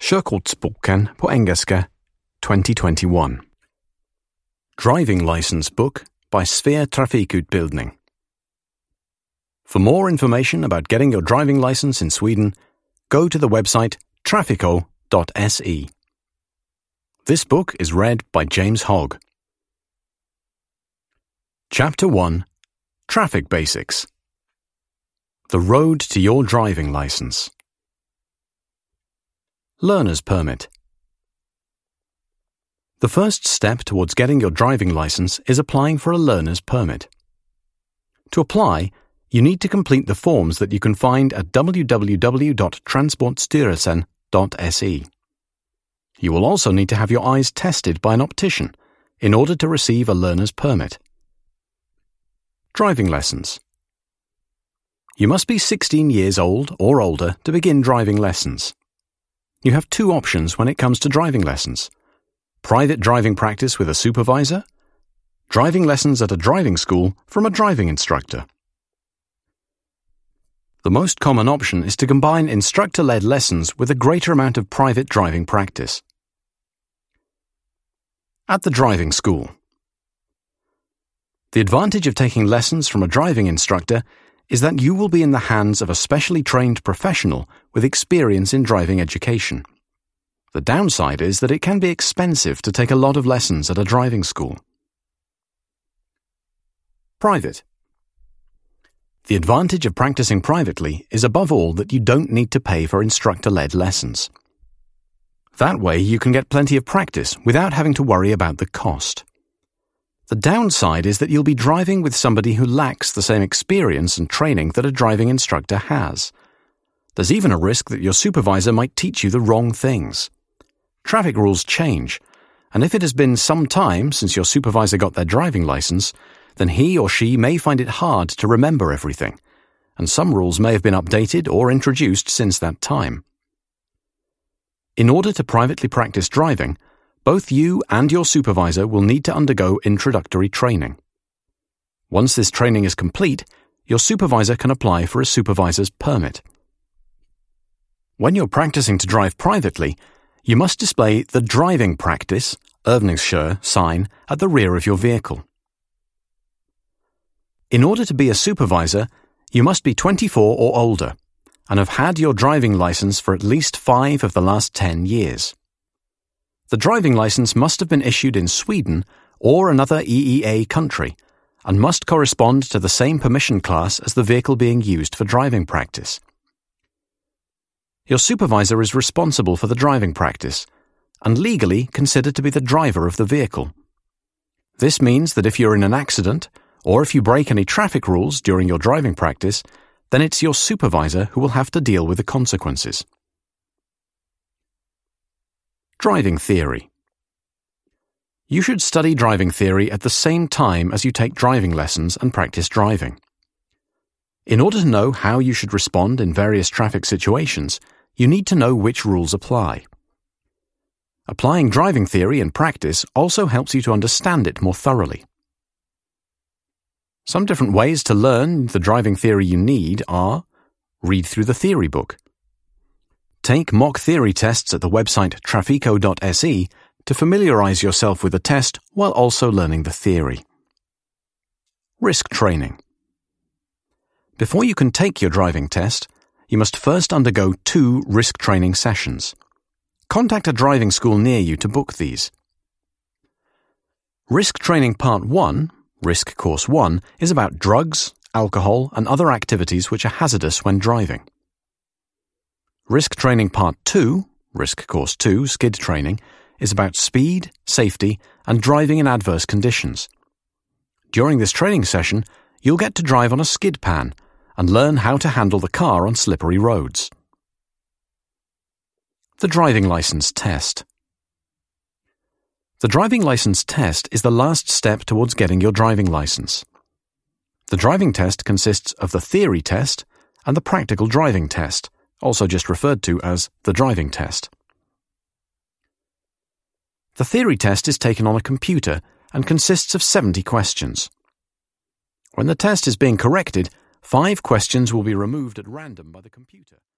Körkortsboken på engelska 2021. Driving License Book by Sphere Trafikutbildning. For more information about getting your driving license in Sweden, go to the website trafico.se. This book is read by James Hogg. Chapter 1. Traffic Basics. The road to your driving license. Learner's Permit. The first step towards getting your driving license is applying for a learner's permit. To apply, you need to complete the forms that you can find at www.transportstyrelsen.se. You will also need to have your eyes tested by an optician in order to receive a learner's permit. Driving lessons. You must be 16 years old or older to begin driving lessons. You have two options when it comes to driving lessons: private driving practice with a supervisor, driving lessons at a driving school from a driving instructor. The most common option is to combine instructor-led lessons with a greater amount of private driving practice. At the driving school. The advantage of taking lessons from a driving instructor is that you will be in the hands of a specially trained professional with experience in driving education. The downside is that it can be expensive to take a lot of lessons at a driving school. Private. The advantage of practicing privately is above all that you don't need to pay for instructor-led lessons. That way you can get plenty of practice without having to worry about the cost. The downside is that you'll be driving with somebody who lacks the same experience and training that a driving instructor has. There's even a risk that your supervisor might teach you the wrong things. Traffic rules change, and if it has been some time since your supervisor got their driving license, then he or she may find it hard to remember everything, and some rules may have been updated or introduced since that time. In order to privately practice driving, both you and your supervisor will need to undergo introductory training. Once this training is complete, your supervisor can apply for a supervisor's permit. When you're practicing to drive privately, you must display the driving practice (övningskör) sign at the rear of your vehicle. In order to be a supervisor, you must be 24 or older and have had your driving license for at least 5 of the last 10 years. The driving license must have been issued in Sweden or another EEA country and must correspond to the same permission class as the vehicle being used for driving practice. Your supervisor is responsible for the driving practice and legally considered to be the driver of the vehicle. This means that if you're in an accident or if you break any traffic rules during your driving practice, then it's your supervisor who will have to deal with the consequences. Driving theory. You should study driving theory at the same time as you take driving lessons and practice driving. In order to know how you should respond in various traffic situations, you need to know which rules apply. Applying driving theory in practice also helps you to understand it more thoroughly. Some different ways to learn the driving theory you need are: read through the theory book. Take mock theory tests at the website trafico.se to familiarize yourself with the test while also learning the theory. Risk training. Before you can take your driving test, you must first undergo 2 risk training sessions. Contact a driving school near you to book these. Risk Training Part 1, Risk Course 1, is about drugs, alcohol, and other activities which are hazardous when driving. Risk Training Part 2, Risk Course 2, Skid Training, is about speed, safety, and driving in adverse conditions. During this training session, you'll get to drive on a skid pan and learn how to handle the car on slippery roads. The driving license test. The driving license test is the last step towards getting your driving license. The driving test consists of the theory test and the practical driving test, also just referred to as the driving test. The theory test is taken on a computer and consists of 70 questions. When the test is being corrected, 5 questions will be removed at random by the computer.